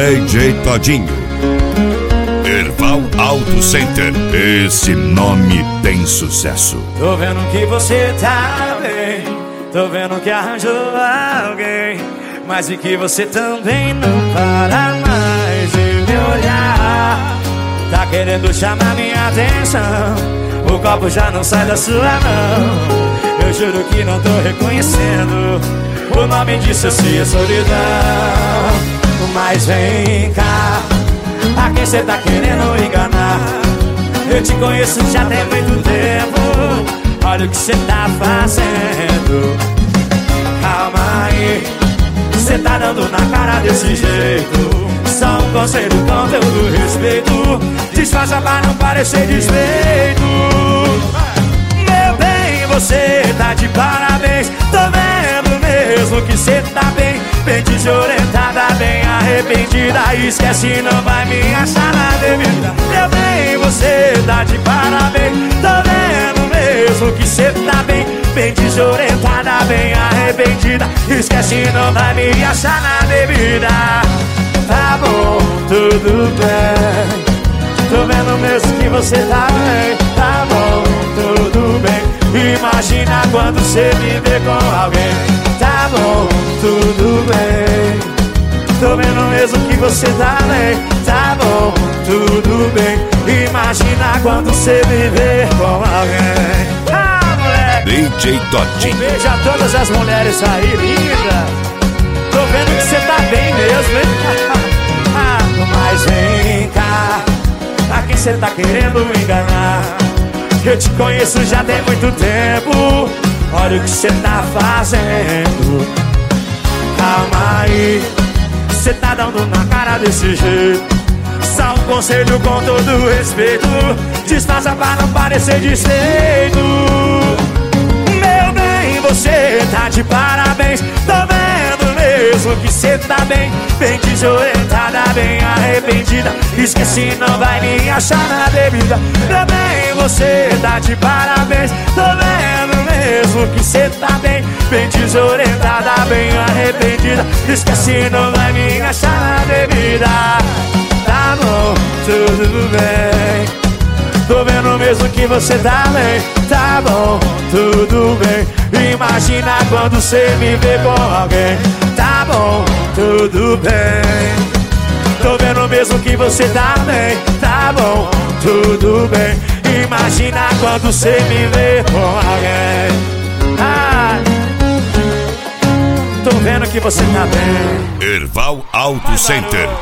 DJ Todinho. Erval Auto Center. Esse nome tem sucesso. Tô vendo que você tá bem, tô vendo que arranjou alguém, mas vi que você também não para mais de me olhar. Tá querendo chamar minha atenção, o copo já não sai da sua mão. Eu juro que não tô reconhecendo, o nome disso é solidão. Mas vem cá, a quem cê tá querendo enganar? Eu te conheço já tem muito tempo, olha o que cê tá fazendo. Calma aí, cê tá dando na cara desse jeito. Só um conselho com todo respeito, disfarça pra não parecer desfeito. Meu bem, você tá de parabéns, tô vendo mesmo que cê tá bem. Bem desorientada, bem arrependida, esquece, não vai me achar na devida. Meu bem, você tá de parabéns, tô vendo mesmo que cê tá bem. Bem desorientada, bem arrependida, esquece, não vai me achar na devida. Tá bom, tudo bem, tô vendo mesmo que você tá bem. Tá bom, tudo bem, imagina quando cê me vê com alguém. Tá bom, tudo bem, tô vendo mesmo que você tá bem. Tá bom, tudo bem, imagina quando cê me vê com alguém. Ah, moleque! DJ Todinho. Um beijo a todas as mulheres aí, linda. Tô vendo que você tá bem mesmo, hein? Mas vem cá, a quem cê tá querendo enganar? Eu te conheço já tem muito tempo, olha o que cê tá fazendo. Calma aí, cê tá dando na cara desse jeito. Só um conselho com todo respeito, disfarça pra não parecer desfeito. Meu bem, você tá de parabéns, tô vendo mesmo que cê tá bem. Bem desorientada, bem arrependida, esqueci, não vai me achar na devida. Meu bem, você tá de parabéns, tô vendo mesmo que cê tá bem. Bem desorientada, bem arrependida, esqueci, não vai me achar na devida. Tá bom, tudo bem, tô vendo mesmo que você tá bem. Tá bom, tudo bem, imagina quando cê me vê com alguém. Tá bom, tudo bem, tô vendo mesmo que você tá bem. Tá bom, tudo bem, imagina quando cê me vê com alguém. Ah, tô vendo que você tá bem. Erval Auto Center.